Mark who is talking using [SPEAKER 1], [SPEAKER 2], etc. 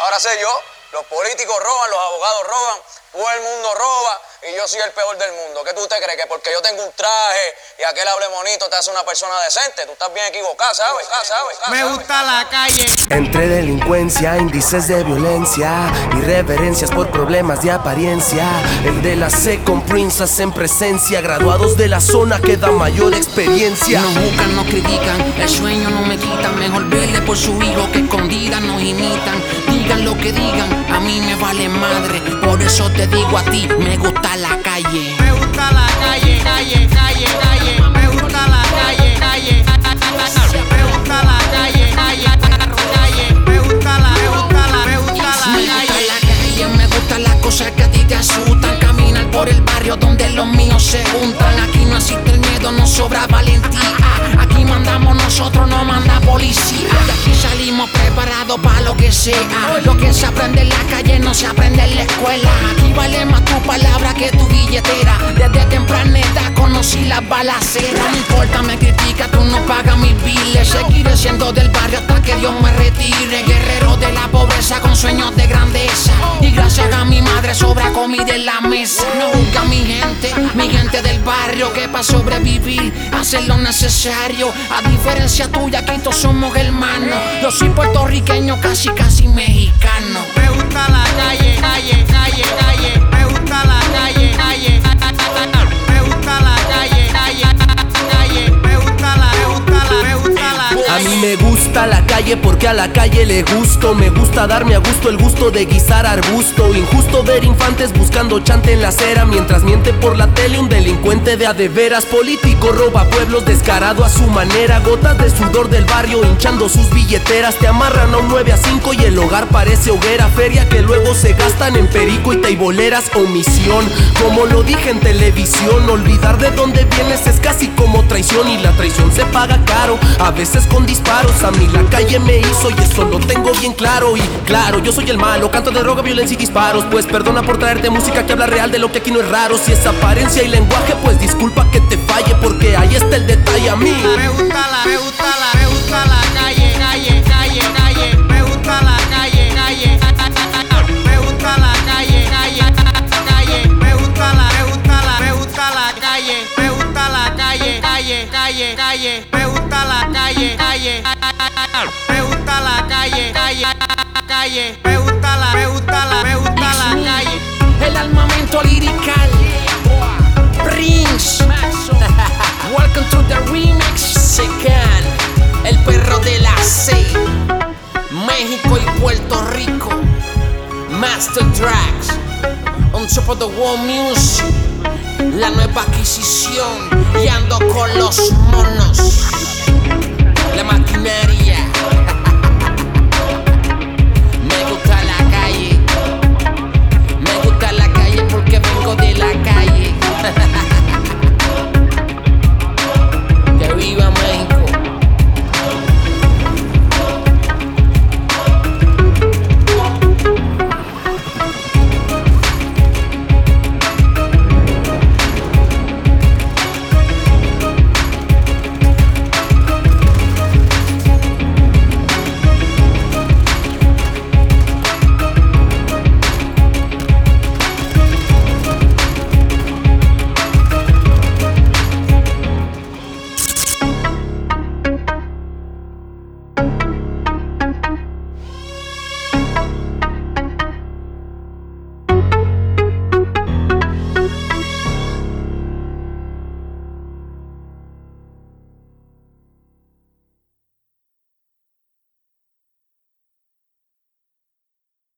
[SPEAKER 1] Ahora sé yo, los políticos roban, los abogados roban, todo el mundo roba y yo soy el peor del mundo. ¿Qué tú te crees? Que porque yo tengo un traje y aquel hable bonito te hace una persona decente. Tú estás bien equivocado, ¿sabes?
[SPEAKER 2] Me gusta la calle.
[SPEAKER 3] Entre delincuencia, índices de violencia y reverencias por problemas de apariencia. El de la C con Prince hacen presencia. Graduados de la zona que da mayor experiencia.
[SPEAKER 4] No juzgan, no critican, el sueño no me quitan. Mejor verle por su hijo que escondidas nos imitan. Digan lo que digan, a mí me vale madre. Por eso te digo a ti, me gusta la calle.
[SPEAKER 2] Me gusta la calle, calle, calle, calle. Me gusta la calle, calle. Me gusta la calle, calle, calle. Me gusta la calle.
[SPEAKER 4] Me gustan las cosas que a ti te asustan. Caminar por el barrio donde los míos se juntan. Aquí no existe el miedo, no sobra valentía. Aquí mandamos nosotros, no manda policía. Y aquí salimos preparados para lo que sea. Lo que se aprende en la calle no se aprende en la escuela. Aquí vale más tu palabra que tu billetera. Desde temprana edad conocí las balaceras. No importa, me critica, tú no pagas mis biles. Seguiré siendo del barrio hasta que Dios me retire. Guerrero de la pobreza con sueños de grandeza. Y gracias a mi madre sobra comida en la mesa. No juzga mi gente del barrio, que para sobrevivir hacen lo necesario. A diferencia tuya, aquí todos somos hermanos. Yo soy puertorriqueño, casi mexicano.
[SPEAKER 2] Me gusta la calle, calle, calle, calle. Me gusta la calle, calle. Me gusta la calle, calle, calle. Me gusta la calle.
[SPEAKER 3] A mí me gusta la calle porque a la calle le gusto. Me gusta darme a gusto el gusto de guisar arbusto. Injusto ver infantes buscando chante en la acera, mientras miente por la tele un delincuente de a de veras. Político roba pueblos descarado a su manera. Gotas de sudor del barrio hinchando sus billeteras. Te amarran a un 9 a 5 y el hogar parece hoguera. Feria que luego se gastan en perico y teiboleras. Omisión, como lo dije en televisión. Olvidar de dónde vienes es casi como traición. Y la traición se paga caro, a veces con disparos. A mí la calle me hizo y eso lo tengo bien claro. Y claro, yo soy el malo, canto de droga, violencia y disparos. Pues perdona por traerte música que habla real de lo que aquí no es raro. Si es apariencia y lenguaje, pues disculpa que te falle, porque ahí está el detalle. A mí
[SPEAKER 2] me gusta la calle, calle, calle, calle. Me gusta la calle, calle. Me gusta la calle, calle, calle. Me gusta la calle. Me gusta la calle, calle, calle, calle. Me gusta la calle, calle. Me gusta la calle, calle, calle. Me gusta la calle.
[SPEAKER 4] El armamento lirical, Prince. Welcome to the remix. Secan, el perro de la C. México y Puerto Rico. Master Tracks. On top of the world music. La nueva adquisición. Y ando con los monos. La maquinaria.